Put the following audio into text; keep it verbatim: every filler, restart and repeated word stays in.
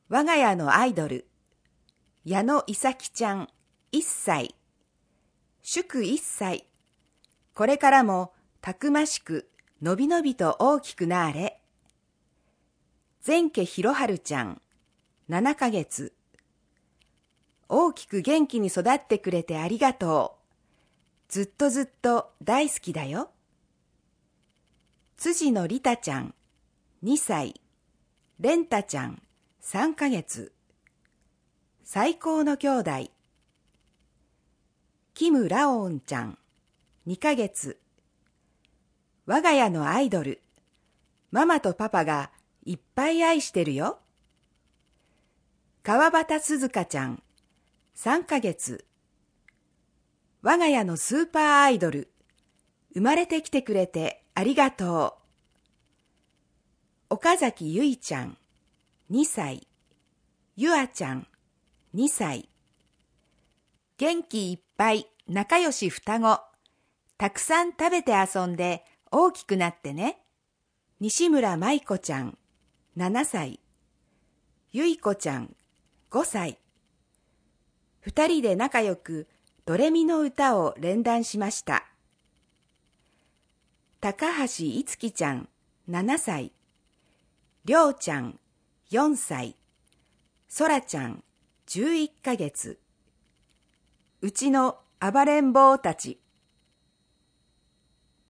我が家のアイドル、矢野いさきちゃん、いっさい。祝いっさい。これからもたくましく、のびのびと大きくなあれ。前家ひろはるちゃん、ななかげつ。大きく元気に育ってくれてありがとう。ずっとずっと大好きだよ。辻野りたちゃん、にさい。れんたちゃん、さんかげつ。最高の兄弟。キムラオンちゃん、にかげつ。我が家のアイドル、ママとパパがいっぱい愛してるよ。川端すずかちゃん、さんかげつ。我が家のスーパーアイドル、生まれてきてくれてありがとう。岡崎ゆいちゃん、にさい。ゆあちゃん、にさい。元気いっぱい仲良し双子。たくさん食べて遊んで大きくなってね。西村舞子ちゃん、ななさい。ゆいこちゃん、ごさい。二人で仲良くドレミの歌を連弾しました。高橋いつきちゃん、ななさい。りょうちゃん、よんさい。そらちゃん、じゅういっかげつ。うちの暴れん坊たち。